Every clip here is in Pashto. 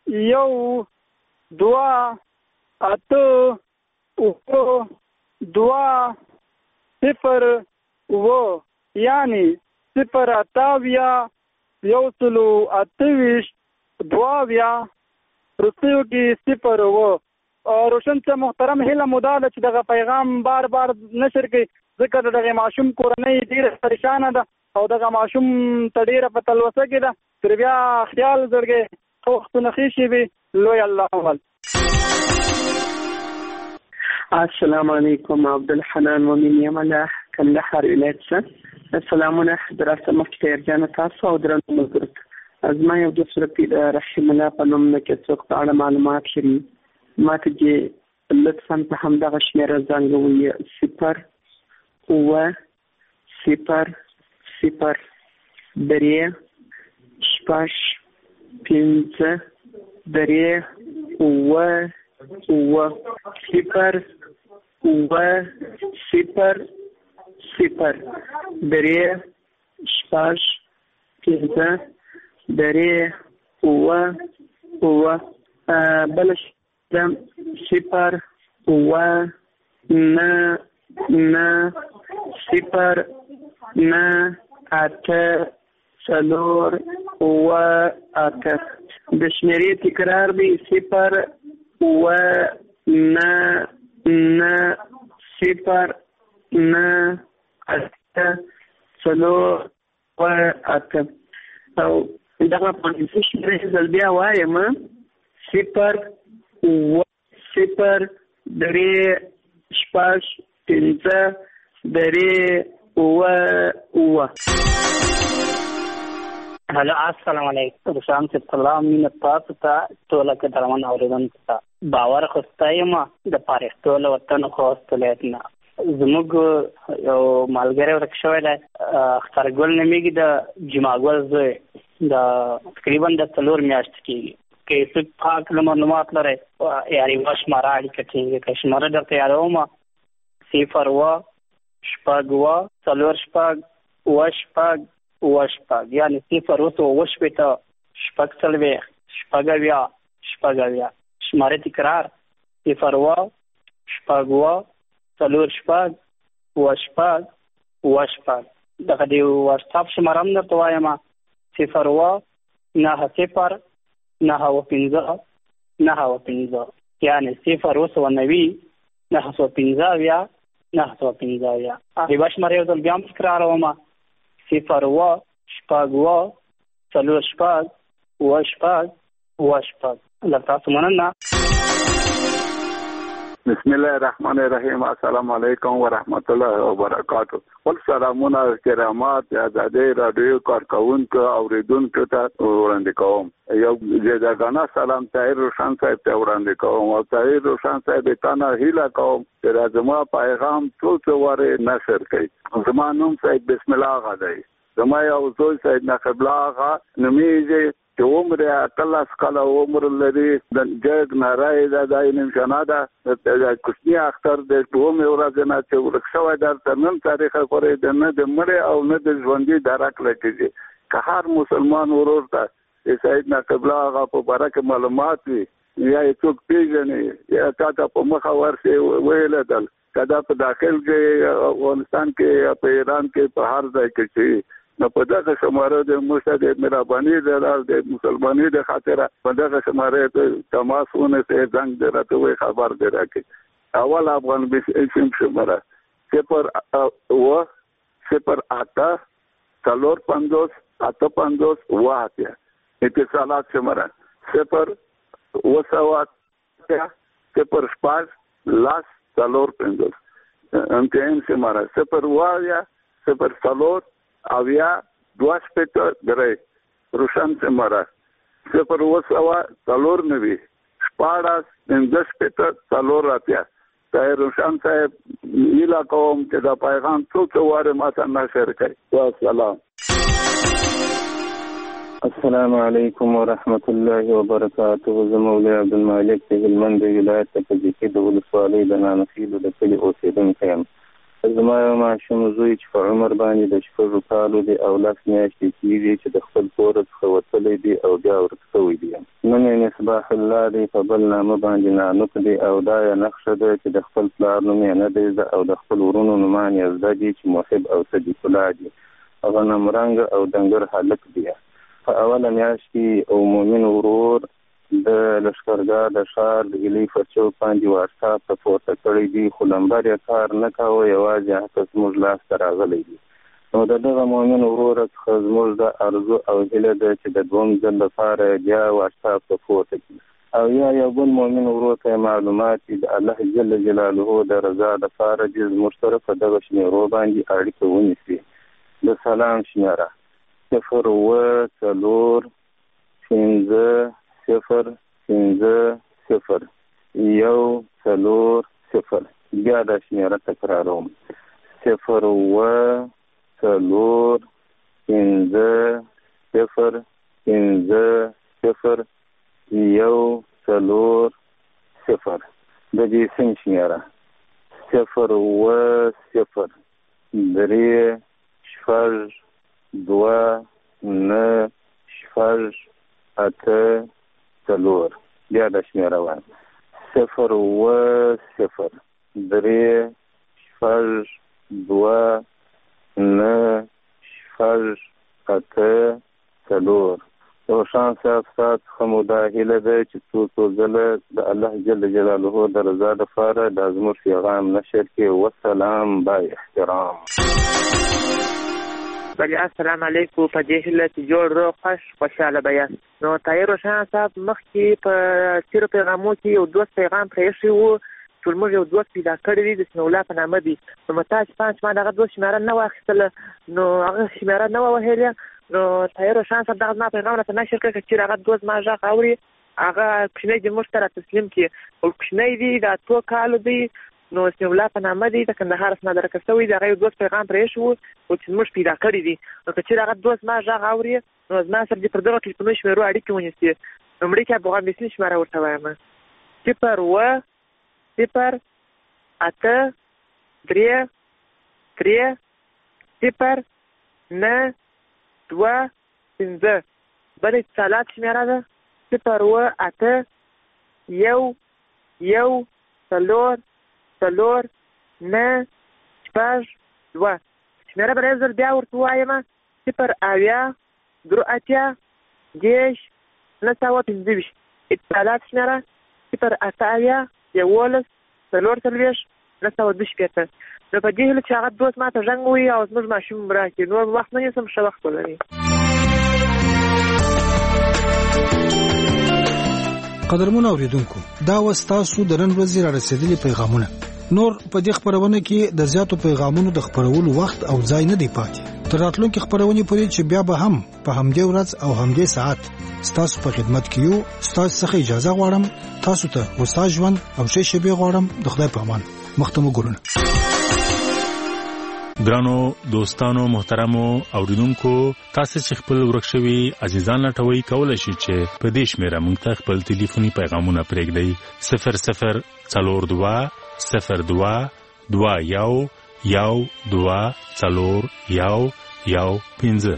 1 2 8 2 0 و یعنی 0 28 128 22 رسیو کې 0 و. روشن ته محترم هله مداله چې دغه پیغام بار بار نشر کړي ځکه دغه معصوم کورنۍ ډیره پریشانه ده او دغه معصوم ته ډیره په تلوسه کې ده. تر بیا خیال زړګي وختونه خېشي به لوی الله ول. السلام علیکم عبدالحنان ومن یمله کندهار ولایت. سلامونه دراسه مفتي جان تاسو او درنو ملګرو. زما یو د سورتي رحم الله په نوم نه کې څوک په اړه معلومات شري ماته چې لطفا په همدغه شمیره زنګوي 0 و 0 0 3 شپږ 5 3 و 0 0 0 3 شپږ 5 3 و بلش 0 و 9 0 9 8 4 و 8 د شمیرې تکرار دی 0 و 9 0 9 8 4 و 8 او دغه په شمیرې ځل بیا وایم 0 و 0 3 شپږ 5 3 و هلو السلام علیکم. روشان صاحب سلام مینه تاسو ته ټول کې درمن اوریدونکو ته باور خوستایم د پاریختو له وطن خوست ولایتنا زموږ یو مالګری ورکشوی دی اخترګل نومیږي د جماګل زوی د تقریبا د 4 میاشتې کېږي. که څوک پاک معلومات لرئ یاري شماره اړیکه ټینګه کړئ. شماره درته یادوم 0 و 6 و 4 شپږ 8 شپږ یعنی 0 و 8 شپږ 40 شپږ شماره تکرار 0 و 6 و 4 شپږ 8 دغه دی واتساپ شماره هم درته وایم 0 و 9 0 9 و 15 9 و 15 یعنی 0 و 90 9 و 15 9 و 15 هغه شماره یو ځل بیا هم تکراروم 0 و 6 و 4 شپږ 8 الله تاسو مننه. بسم الله الرحمن الرحیم. السلام علیکم ورحمت الله وبرکاته. ول سلامونه کرامات آزادی رادیو کارکونکو اوریدونکو ته وړاندې کوم. یو جداګانا سلام طاهر روشن صاحب ته وړاندې کوم او طاهر روشن صاحب ته نه هیله کوم چې زما پیغام ټول واره نشر کړي. زما نوم صاحب بسم الله غدای. زما یو زوی صاحب نقب الله نومیږي چې عمر کله سکاله عمر لري د جګ نارای د داینم شناده د کوچنی اختر د دوم ورځ نه چې ورکشوي در تنن تاریخ کوي د نه د مړ او نه د ژوندۍ درک لکېږي. که هر مسلمان ورور ته سید نقب الله په برکه معلومات وي یا څوک پیژني یا تاسو په مخ ورسي ویل دل کدا په داخل کې افغانستان کې په ایران کې په هر ځای کې نو په دغه شماره د مرشد مهرباني د مسلمانۍ د خاطر په دغه شماره ته تماسونه سه زنګ درته وي خبر درکې. اول افغان بشم شماره 0 و 0 8 4 50 8 50 واحد اتصالات شماره 0 و 7 0 شپږ لاس 4 50 امتحان شماره 0 وایا 0 4 اویا 2 شپږ درې روشن شماره 0 و 7 4 90 شپاړس 15 شپږ 4 راتیا. طاهر روشن صاحب نیلا کوم چې دا پیغام څو واره ماته نشر کړي. والسلام. السلام علیکم ورحمت الله وبرکاته. زه مولوی عبدالمالک د هلمند ولایت په ځکه د ولسوالۍ د نانخیلو د کلي اوسیدونکی یم. زما یو ماشوم زوی چې په عمر باندې د 6 کالو دی او 10 میاشتې کېږي چې د خپل کور څخه وتلی دی او بیا ورک شوی دی. نوم یې مصباح الله دی، په بل نامه باندې نانوک دی او دا یې نقشه ده چې د خپل پلار نوم یې نه دی زده او د خپل ورونو نومان یې زده دي چې محب او صدیق الله دي. غنم رنګ او ډنګر هلک دی. په اوله میاشت کې او مومن ورور د لښکرګاه د ښار د هیلۍ پر چوک باندې واټساپ ته پورته کړی دی، خو لمبر یې کار نه کوه، یوازې هغه زموږ لاس ته راغلی دی. نو د دغه مومن وروره څخه زموږ د ارزو او هیله ده چې د دوم ځل لپاره بیا واټساپ ته پورته کړي او یا یو بل مومن ورور ته معلومات د الله جل جلاله د رضا لپاره د زموږ سره په دغه شمیرو باندې اړیکه ونیسي. د سلام شمیره 040501440. بیا دا شمیره تکراروم 040501440. د دې سم شمیره 0103298. بیا دا شمیره وایم 0103298. روشان صاحب سات خمودا هیله ده چې څو ځله د الله جل جلاله د رضا لپاره د زموږ پیغام نشر کې. والسلام با احترام. بلی السلام علیکم. په دې هیله چې جوړ روغ خوشحاله به یاست. نو طاهر روشان صاحب مخکې په تیرو پیغامو کې یو دوست پیغام پرېښی و چې موږ یو دوست پیدا کړی دی د سنو الله په نامه دی. نو متا چې پانچ ما دغه دوست شمیره نه واخیستله، نو هغه شمیره نه وه وهلې. نو طاهر روشان صاحب دغه زما پیغام راته نشر کړی که چېرې هغه دوست ما غږ اوري، هغه کوچنی دی موږ ته را تسلیم کړي. خو کوچنی دی د 8 کالو دی، نو اسم الله په نامه دی، د کندهار څخه درکه شوی دی. هغه یو دوست پیغام پرېښی و چې موږ پیدا کړی دی. نو که چېرې هغه دوست ما غږ اوري نو زما سره دې پر دغه ټلیفوني شمیرو اړیکې ونیسي. لومړی کې افغانستاني شمېره ورته وایم 018303092 بل اتصالات شمیره ده 0811449 شمیره به یو ځل بیا ورته ووایم 08010 اتصالات شمیره 0801114 نو په دې هیله چې هغه دوست ما ته زنګ ووهي او زموږ ماشوم راکړي. نور وخت نه نیسم، ښه وخت ولري. قدرمن اوریدونکو، دا وس تاسو د نن ورځې را رسېدلي پیغامونه. نور په دې خپرونه کې د زیاتو پیغامونو د خپرولو وخت او ځای نه دی پاتې. تر راتلونکي خپرونې پورې چې بیا به هم په همدې ورځ او همدې ساعت ستاسو په خدمت کې یو. ستاسو څخه اجازه غواړم، تاسو ته اوستا ژوند او ښې شېبې غواړم. د خدای په امان. مختمو ګورونه. ګرانو دوستانو محترمو اوریدونکو، تاسو چې خپل ورکشوي عزیزان لټوي کولای شئ چې په دې شمیره مونږ ته خپل ټلیفوني پیغامونه پرېږدئ 004221124115.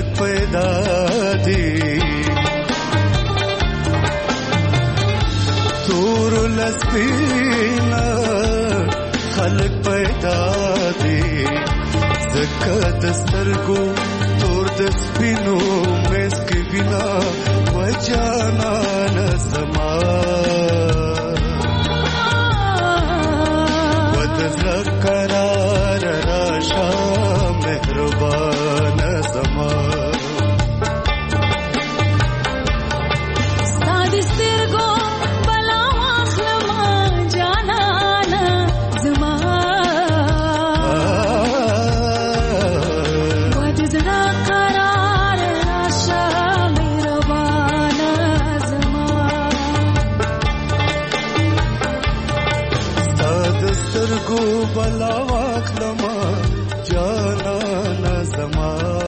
پیدا دي تور لسپینا خلق پیدا دي زکه دسترګو تور د سپینو مسک بنا وجانا نسما قرار راشا مهربان زما سادي سترګو بلا واخلما جانانا زما ود زړه قرار راشا مهربان زما سادي سترګو بلا